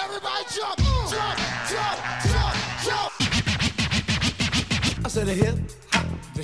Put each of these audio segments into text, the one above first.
Everybody jump, jump, jump, jump, jump. I said a hip hop, the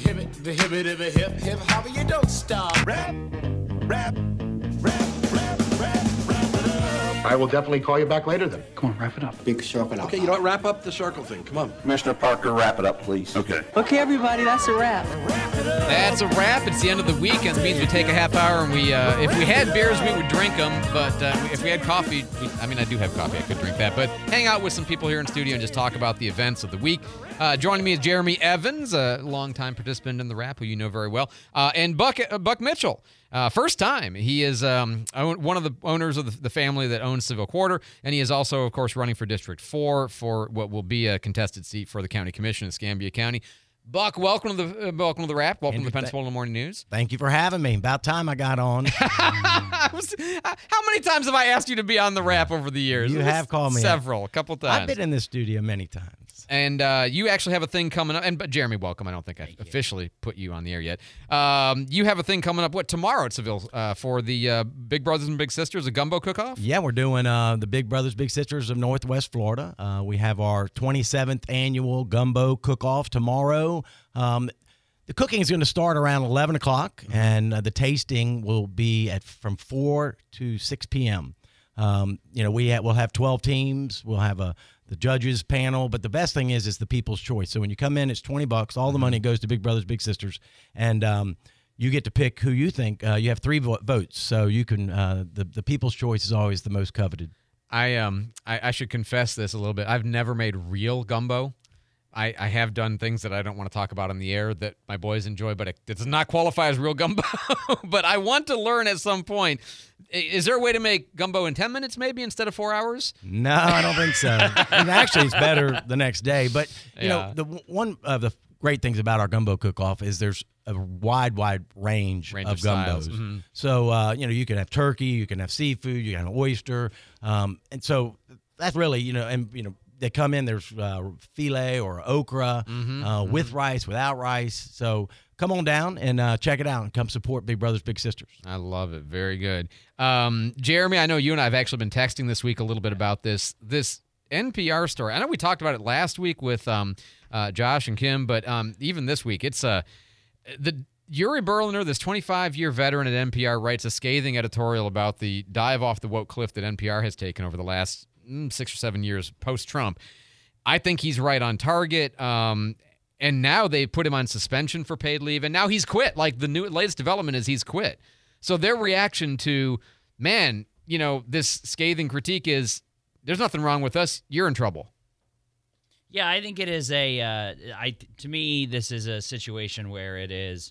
hip hop, you don't stop. Rap, rap, rap, rap, rap, rap it up. I will definitely call you back later then. Come on, wrap it up. Big circle. Okay, you know what? Wrap up the circle thing. Come on. Commissioner Parker, wrap it up, please. Okay. Okay, everybody, that's a wrap. That's a wrap. It's the end of the weekend. It means we take a half hour and we, if we had beers, we would drink them. But if we had coffee, I do have coffee. I could drink that. But hang out with some people here in studio and just talk about the events of the week. Joining me is Jeremy Evans, a longtime participant in the rap, who you know very well, and Buck Mitchell. First time. He is one of the owners of the family that owns Seville Quarter, and he is also, of course, running for District 4 for what will be a contested seat for the county commission in Escambia County. Buck, welcome to the Rap. Welcome to the Pensacola Morning News. Thank you for having me. About time I got on. How many times have I asked you to be on the Rap over the years? You have called me several, a couple times. I've been in this studio many times. And you actually have a thing coming up. But Jeremy, welcome. I don't think I've officially put you on the air yet. You have a thing coming up, tomorrow at Seville for the Big Brothers and Big Sisters, a gumbo cook-off? Yeah, we're doing the Big Brothers, Big Sisters of Northwest Florida. We have our 27th annual gumbo cook-off tomorrow. The cooking is going to start around 11 o'clock, and the tasting will be from 4 to 6 p.m. We'll have 12 teams. We'll have the judges panel, but the best thing is the people's choice. So when you come in, it's $20. All the money goes to Big Brothers Big Sisters, and you get to pick who you think. You have 3 votes, so you can. The people's choice is always the most coveted. I should confess this a little bit. I've never made real gumbo. I have done things that I don't want to talk about on the air that my boys enjoy, but it does not qualify as real gumbo. But I want to learn at some point. Is there a way to make gumbo in 10 minutes maybe instead of 4 hours? No, I don't think so. And actually, it's better the next day. But, one of the great things about our gumbo cook-off is there's a wide range of gumbos. Mm-hmm. So, you can have turkey, you can have seafood, you can have oyster. And so that's really, they come in, there's filet or okra with rice, without rice. So come on down and check it out and come support Big Brothers Big Sisters. I love it. Very good. Jeremy, I know you and I have actually been texting this week a little bit about this NPR story. I know we talked about it last week with Josh and Kim, but even this week, it's Uri Berliner, this 25-year veteran at NPR, writes a scathing editorial about the dive off the woke cliff that NPR has taken over the last 6 or 7 years post-Trump. I think he's right on target. And now they put him on suspension for paid leave, and now he's quit. Like the latest development is he's quit. So their reaction to, this scathing critique is, there's nothing wrong with us. You're in trouble. Yeah, I think it is to me, this is a situation where it is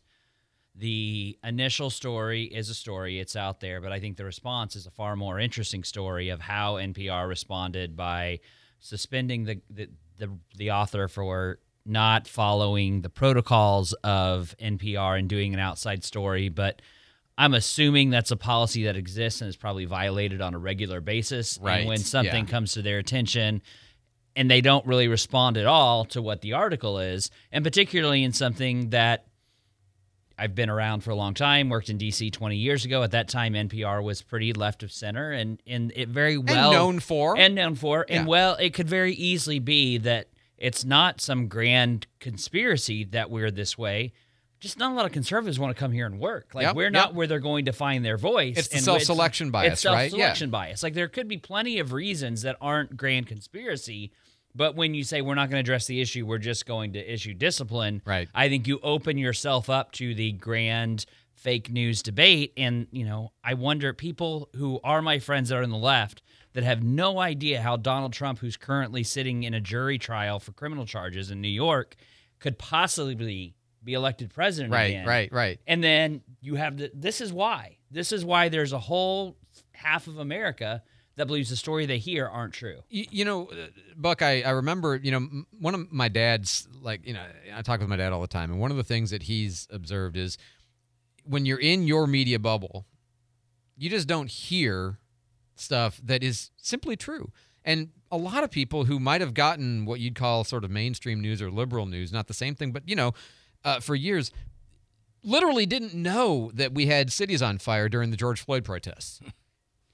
the initial story is a story. It's out there, but I think the response is a far more interesting story of how NPR responded by suspending the author for not following the protocols of NPR and doing an outside story. But I'm assuming that's a policy that exists and is probably violated on a regular basis. Right. And when something comes to their attention and they don't really respond at all to what the article is, and particularly in something that I've been around for a long time, worked in D.C. 20 years ago. At that time, NPR was pretty left of center and it very well... known for. Yeah. And it could very easily be that it's not some grand conspiracy that we're this way. Just not a lot of conservatives want to come here and work. We're not where they're going to find their voice. It's the self-selection bias, it's right? self-selection bias. There could be plenty of reasons that aren't grand conspiracy, but when you say we're not going to address the issue, we're just going to issue discipline, right. I think you open yourself up to the grand fake news debate. And, I wonder, people who are my friends that are in the left that have no idea how Donald Trump, who's currently sitting in a jury trial for criminal charges in New York, could possibly be elected president again. Right. And then you have this is why there's a whole half of America that believes the story they hear aren't true. Buck, I remember, one of my dad's, I talk with my dad all the time, and one of the things that he's observed is when you're in your media bubble, you just don't hear stuff that is simply true. And a lot of people who might have gotten what you'd call sort of mainstream news or liberal news, not the same thing, but, for years, literally didn't know that we had cities on fire during the George Floyd protests.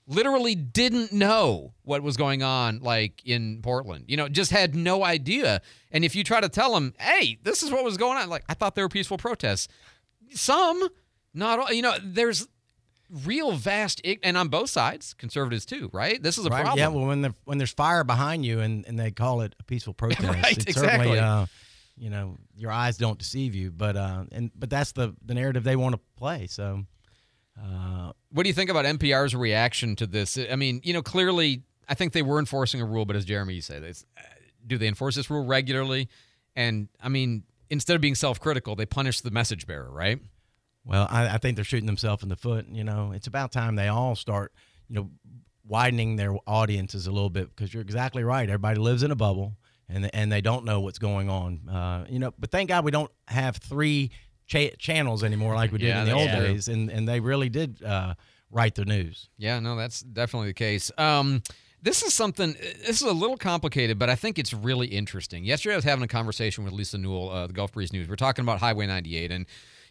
literally didn't know what was going on, like in Portland. Just had no idea. And if you try to tell them, hey, this is what was going on, like, I thought they were peaceful protests. Some, not all. There's real vast, and on both sides, conservatives too, right? This is a problem. Yeah, well, when there's fire behind you and they call it a peaceful protest, right, it's exactly. certainly, your eyes don't deceive you, but that's the narrative they want to play. So, what do you think about NPR's reaction to this? I mean, clearly, I think they were enforcing a rule, but as Jeremy, you say, do they enforce this rule regularly? And I mean, instead of being self-critical, they punish the message bearer, right? Well, I think they're shooting themselves in the foot. It's about time they all start, widening their audiences a little bit, because you're exactly right. Everybody lives in a bubble, and they don't know what's going on. But thank God we don't have three channels anymore like we did in the old days, and they really did write the news. Yeah, no, that's definitely the case. This is a little complicated, but I think it's really interesting. Yesterday I was having a conversation with Lisa Newell, the Gulf Breeze News. We're talking about Highway 98, and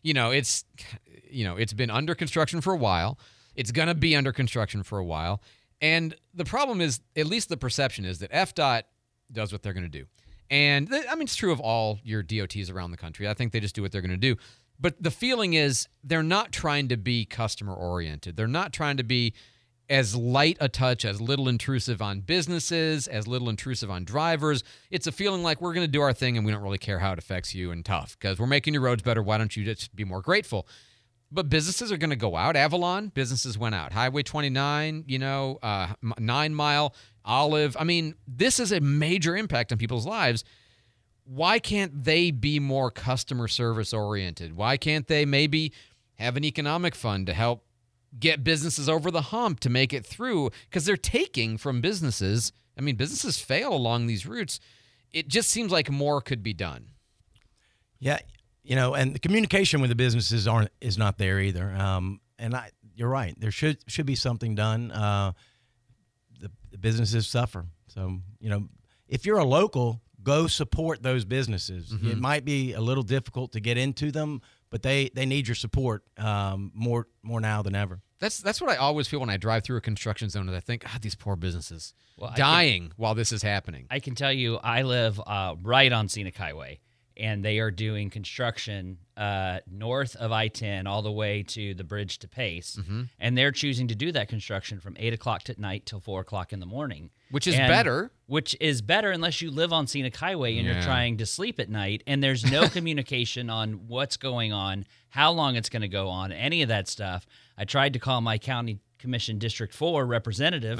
it's been under construction for a while. It's going to be under construction for a while. And the problem is, at least the perception is, that FDOT does what they're going to do. And it's true of all your DOTs around the country. I think they just do what they're going to do. But the feeling is they're not trying to be customer oriented. They're not trying to be as light a touch, as little intrusive on businesses, as little intrusive on drivers. It's a feeling like we're going to do our thing and we don't really care how it affects you, and tough, because we're making your roads better. Why don't you just be more grateful? But businesses are going to go out. Avalon, businesses went out. Highway 29, 9 Mile, Olive. I mean, this is a major impact on people's lives. Why can't they be more customer service oriented? Why can't they maybe have an economic fund to help get businesses over the hump, to make it through? Because they're taking from businesses. I mean, businesses fail along these routes. It just seems like more could be done. Yeah, and the communication with the businesses is not there either. You're right. There should be something done. The businesses suffer. So, if you're a local, go support those businesses. Mm-hmm. It might be a little difficult to get into them, but they need your support more now than ever. That's what I always feel when I drive through a construction zone, is I think, these poor businesses dying while this is happening. I can tell you, I live right on Scenic Highway, and they are doing construction north of I-10 all the way to the bridge to Pace, and they're choosing to do that construction from 8 o'clock at night till 4 o'clock in the morning. Which is better. Which is better unless you live on Scenic Highway and you're trying to sleep at night, and there's no communication on what's going on, how long it's going to go on, any of that stuff. I tried to call my county commission District 4 representative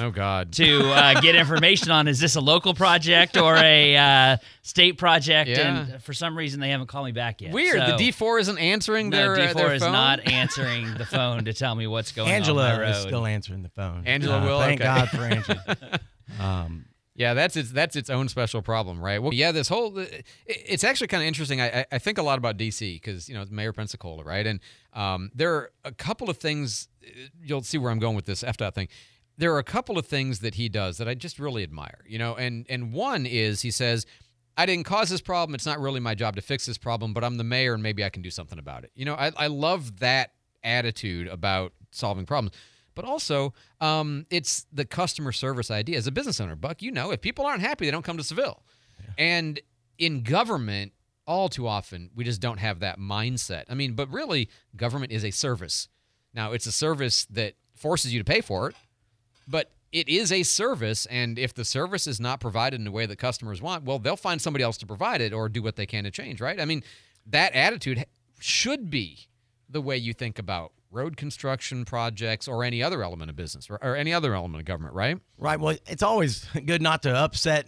to get information on, is this a local project or a state project? Yeah. And for some reason, they haven't called me back yet. Weird. So, the D4 isn't answering their phone? D4 is not answering the phone to tell me what's going Angela on my road. is still answering the phone. Angela will? Thank Okay. God for Angela. Yeah, that's its own special problem, right? Well, yeah, this whole it's actually kind of interesting. I think a lot about D.C. because it's Mayor Pensacola, right? And there are a couple of things. You'll see where I'm going with this FDOT thing. There are a couple of things that he does that I just really admire, and one is he says, I didn't cause this problem. It's not really my job to fix this problem, but I'm the mayor and maybe I can do something about it. I love that attitude about solving problems. But also, it's the customer service idea. As a business owner, Buck, if people aren't happy, they don't come to Seville. Yeah. And in government, all too often, we just don't have that mindset. I mean, but really, government is a service. Now, it's a service that forces you to pay for it, but it is a service, and if the service is not provided in a way that customers want, well, they'll find somebody else to provide it or do what they can to change, right? I mean, that attitude should be the way you think about road construction projects or any other element of business or any other element of government, right? Right. Well, it's always good not to upset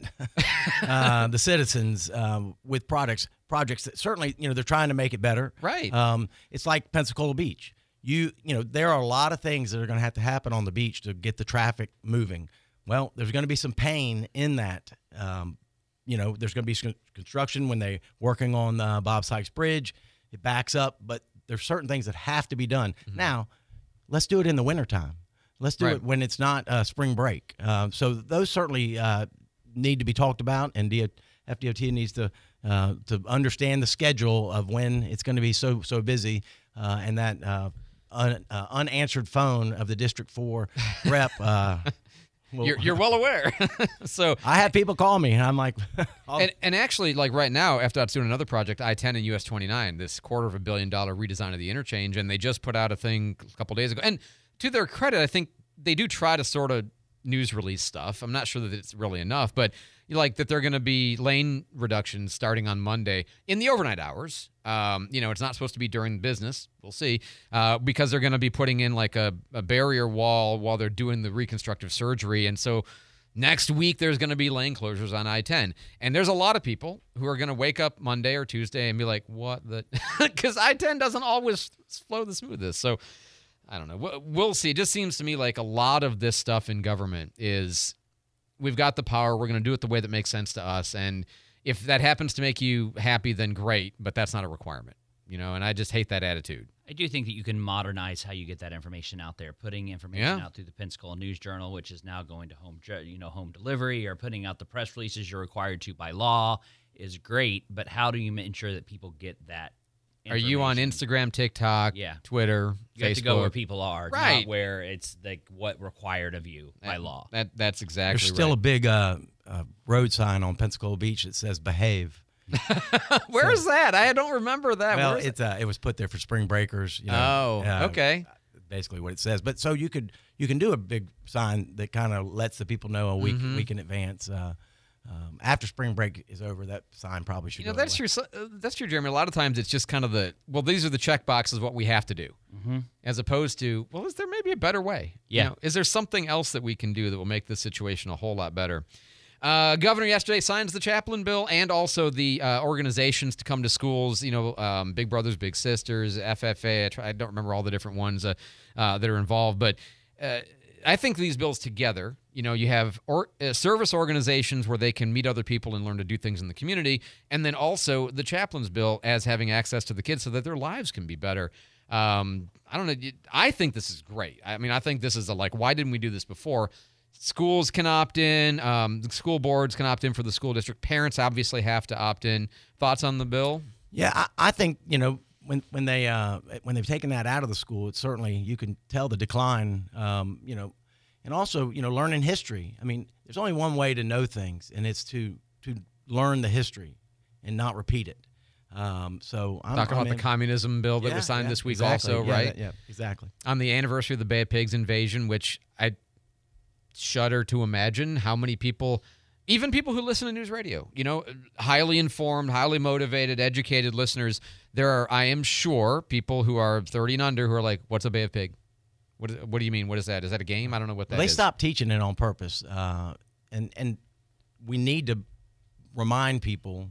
the citizens with projects that certainly, they're trying to make it better. Right. It's like Pensacola Beach. There are a lot of things that are going to have to happen on the beach to get the traffic moving. Well, there's going to be some pain in that. There's going to be some construction when they're working on Bob Sykes Bridge. It backs up, but there's certain things that have to be done. Mm-hmm. Now, let's do it in the wintertime. Let's do it when it's not spring break. So those certainly need to be talked about, and FDOT needs to understand the schedule of when it's going to be so busy, and that unanswered phone of the District 4 rep. You're well aware. So I had people call me, and I'm like, and actually, like right now, FDOT's doing another project, I-10 and US 29, this $250 million redesign of the interchange, and they just put out a thing a couple days ago. And to their credit, I think they do try to sort of news release stuff. I'm not sure that it's really enough, but like that they're going to be lane reductions starting on Monday in the overnight hours. It's not supposed to be during business. We'll see, because they're going to be putting in like a barrier wall while they're doing the reconstructive surgery. And so next week there's going to be lane closures on I-10. And there's a lot of people who are going to wake up Monday or Tuesday and be like, what the, because I-10 doesn't always flow the smoothest. So I don't know. We'll see. It just seems to me like a lot of this stuff in government is we've got the power. We're going to do it the way that makes sense to us. And if that happens to make you happy, then great. But that's not a requirement, and I just hate that attitude. I do think that you can modernize how you get that information out there. Putting information out through the Pensacola News Journal, which is now going to home delivery, or putting out the press releases you're required to by law is great. But how do you ensure that people get that? Are you on Instagram, TikTok, Twitter, You Facebook? have to go where people are, right? Not where it's like what required of you by law. That's exactly. There's still right. a big road sign on Pensacola Beach that says "Behave." Where is that? I don't remember that. Well, it was put there for spring breakers. Okay. Basically, what it says. But so you can do a big sign that kind of lets the people know a week in advance. After spring break is over, that sign probably should go that's away. true. That's true, Jeremy. A lot of times it's just kind of these are the check boxes, what we have to do, as opposed to, is there maybe a better way? Yeah. Is there something else that we can do that will make this situation a whole lot better? Governor yesterday signs the chaplain bill and also the organizations to come to schools, Big Brothers, Big Sisters, FFA. I don't remember all the different ones that are involved, but I think these bills together, you have service organizations where they can meet other people and learn to do things in the community, and then also the chaplain's bill as having access to the kids so that their lives can be better. I don't know. I think this is great. I mean, I think this is why didn't we do this before? Schools can opt in. The school boards can opt in for the school district. Parents obviously have to opt in. Thoughts on the bill? Yeah, I think, when they've taken that out of the school, it's certainly, you can tell the decline, and also, learning history. I mean, there's only one way to know things, and it's to learn the history and not repeat it. So I'm talking about the communism bill that was signed this week exactly. also, right? Yeah, exactly. On the anniversary of the Bay of Pigs invasion, which I shudder to imagine how many people, even people who listen to news radio, highly informed, highly motivated, educated listeners, there are, I am sure, people who are 30 and under who are like, what's a Bay of Pig? What do you mean? What is that? Is that a game? I don't know what that is. They stopped teaching it on purpose, and we need to remind people,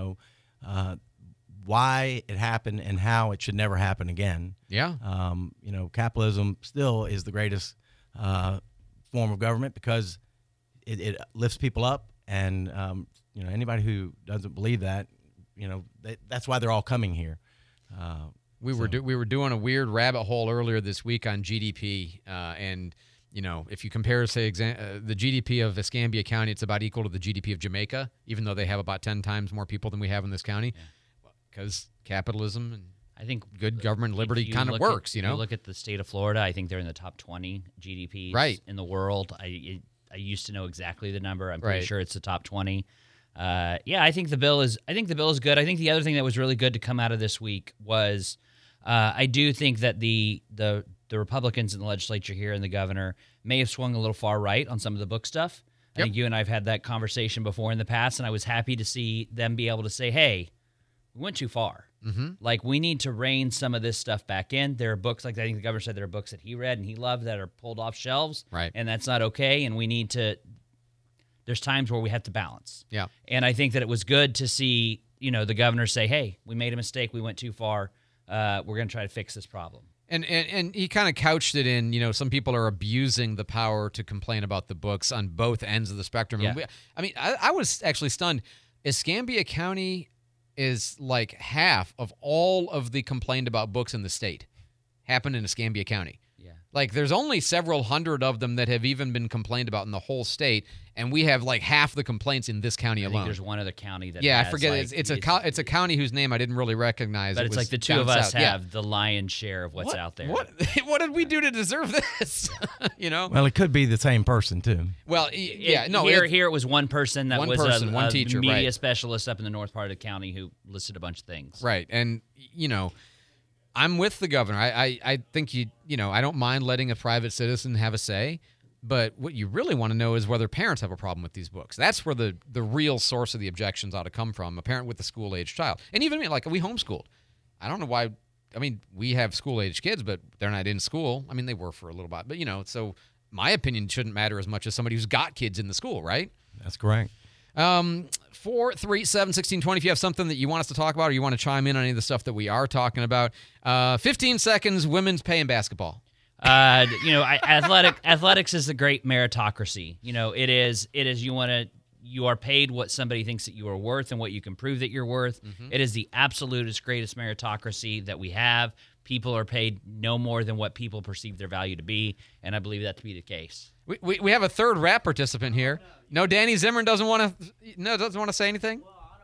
why it happened and how it should never happen again. Yeah. Capitalism still is the greatest form of government because it lifts people up, and anybody who doesn't believe that, that's why they're all coming here. We were doing a weird rabbit hole earlier this week on GDP, and if you compare, say, the GDP of Escambia County, it's about equal to the GDP of Jamaica, even though they have about 10 times more people than we have in this county, because capitalism and I think good government liberty kind of works. If you look at the state of Florida, I think they're in the top 20 GDPs in the world. I used to know exactly the number. I'm pretty sure it's the top 20. I think the bill is good. I think the other thing that was really good to come out of this week was I do think that the Republicans in the legislature here and the governor may have swung a little far right on some of the book stuff. I think you and I have had that conversation before in the past, and I was happy to see them be able to say, hey, we went too far. Like, we need to rein some of this stuff back in. There are books, like I think the governor said, there are books that he read and he loved that are pulled off shelves, and that's not okay, and we need to – there's times where we have to balance. Yeah. And I think that it was good to see, the governor say, hey, we made a mistake. We went too far. We're going to try to fix this problem. And he kind of couched it in, some people are abusing the power to complain about the books on both ends of the spectrum. Yeah. I was actually stunned. Escambia County is like half of all of the complained about books in the state happened in Escambia County. Yeah. Like, there's only several hundred of them that have even been complained about in the whole state, and we have like half the complaints in this county I alone. think there's one other county that I has, forget. like, It's a county whose name I didn't really recognize. but It it's was like the two down of us south. Yeah. have the lion's share of what's out there. What did we do to deserve this? You know? Well, it could be the same person too. Well, yeah, no. Here it was one person that One was person, a one teacher, media right. specialist up in the north part of the county who listed a bunch of things. Right. And, you know, I'm with the governor. I think I don't mind letting a private citizen have a say, but what you really want to know is whether parents have a problem with these books. That's where the real source of the objections ought to come from, a parent with a school-age child. And even me, like, we homeschooled. I don't know why. I mean, we have school-age kids, but they're not in school. I mean, they were for a little bit. But, so my opinion shouldn't matter as much as somebody who's got kids in the school, right? That's correct. 437-1620. If you have something that you want us to talk about or you want to chime in on any of the stuff that we are talking about, 15 seconds, women's pay in basketball. Athletics is a great meritocracy. It is you are paid what somebody thinks that you are worth and what you can prove that you're worth. Mm-hmm. It is the absolutist greatest meritocracy that we have. People are paid no more than what people perceive their value to be, and I believe that to be the case. We have a third rap participant here. No, Danny Zimmern doesn't want to say anything.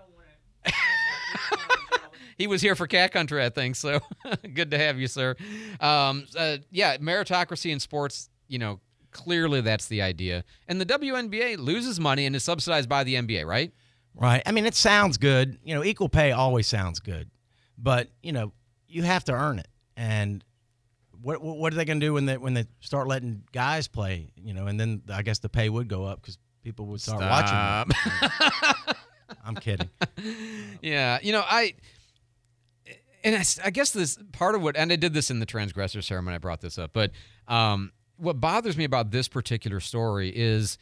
He was here for Cat Country, I think. So good to have you, sir. Meritocracy in sports. Clearly that's the idea. And the WNBA loses money and is subsidized by the NBA, right? Right. I mean, it sounds good. Equal pay always sounds good, but you have to earn it. And what are they going to do when they start letting guys play? And then I guess the pay would go up because people would start watching them. I'm kidding. Yeah, I guess this part of what, and I did this in the transgressor sermon, I brought this up, but what bothers me about this particular story is,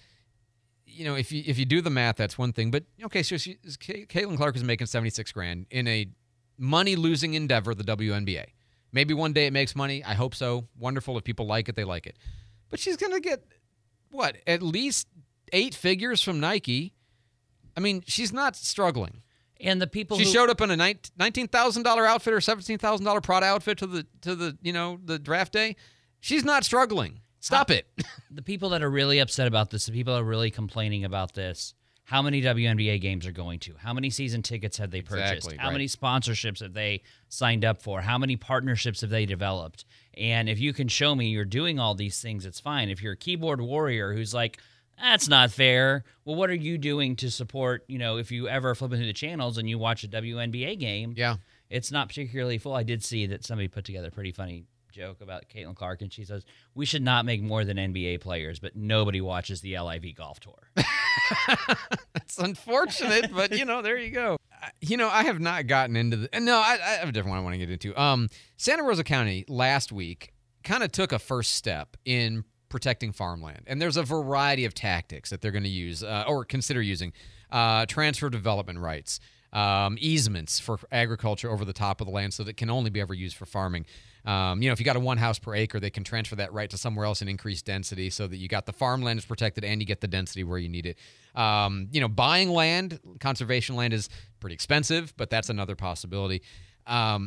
if you do the math, that's one thing. But okay, so Caitlin Clark is making $76,000 in a money-losing endeavor, the WNBA. Maybe one day it makes money. I hope so. Wonderful. If people like it, they like it. But she's going to get, at least 8 figures from Nike. I mean, she's not struggling. And the people she showed up in a $19,000 outfit or $17,000 Prada outfit to the draft day. She's not struggling. Stop it. The people that are really upset about this, the people that are really complaining about this, how many WNBA games are going to? How many season tickets have they purchased? Exactly, how right. many sponsorships have they signed up for? How many partnerships have they developed? And if you can show me you're doing all these things, it's fine. If you're a keyboard warrior who's like, that's not fair, well, what are you doing to support, if you ever flip into the channels and you watch a WNBA game, Yeah. it's not particularly full. I did see that somebody put together a pretty funny joke about Caitlin Clark, and she says, we should not make more than NBA players, but nobody watches the LIV Golf Tour. That's unfortunate, but, there you go. I have not gotten into the... No, I have a different one I want to get into. Santa Rosa County last week kind of took a first step in protecting farmland, and there's a variety of tactics that they're going to use or consider using. Transfer of development rights, easements for agriculture over the top of the land so that it can only be ever used for farming. If you got a 1 house per acre, they can transfer that right to somewhere else and increase density so that you got the farmland is protected and you get the density where you need it. Buying land, conservation land is pretty expensive, but that's another possibility. I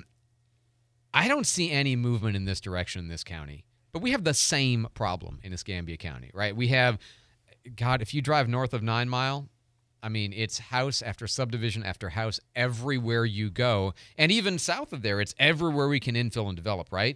don't see any movement in this direction in this county, but we have the same problem in Escambia County, right? We have, God, if you drive north of 9 Mile, I mean, it's house after subdivision after house everywhere you go. And even south of there, it's everywhere we can infill and develop, right?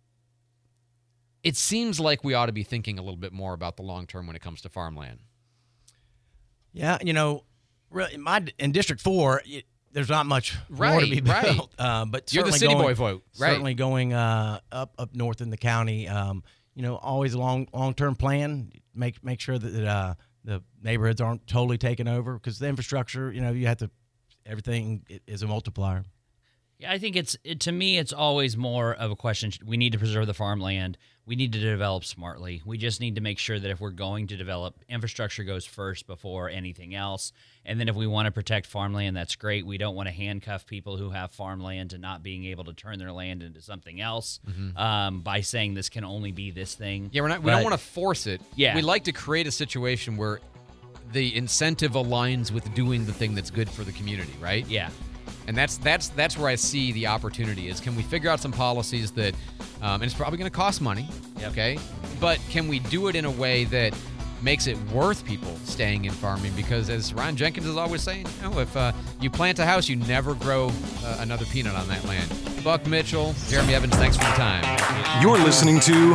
It seems like we ought to be thinking a little bit more about the long term when it comes to farmland. Yeah, really, in District 4, there's not much more to be built. But you're the city boy vote, right? Certainly going up north in the county. Always a long-term plan. Make sure that the neighborhoods aren't totally taken over because the infrastructure, you have to, everything is a multiplier. Yeah, I think to me, it's always more of a question. We need to preserve the farmland. We need to develop smartly. We just need to make sure that if we're going to develop, infrastructure goes first before anything else. And then if we want to protect farmland, that's great. We don't want to handcuff people who have farmland to not being able to turn their land into something else by saying this can only be this thing. Yeah, we don't want to force it. Yeah. We like to create a situation where the incentive aligns with doing the thing that's good for the community, right? Yeah. And that's where I see the opportunity is, can we figure out some policies that, and it's probably going to cost money, okay? But can we do it in a way that makes it worth people staying in farming? Because as Ron Jenkins is always saying, if you plant a house, you never grow another peanut on that land. Buck Mitchell, Jeremy Evans, thanks for the time. You're listening to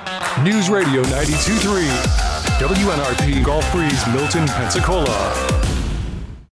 News Radio 92.3, WNRP Gulf Breeze, Milton, Pensacola.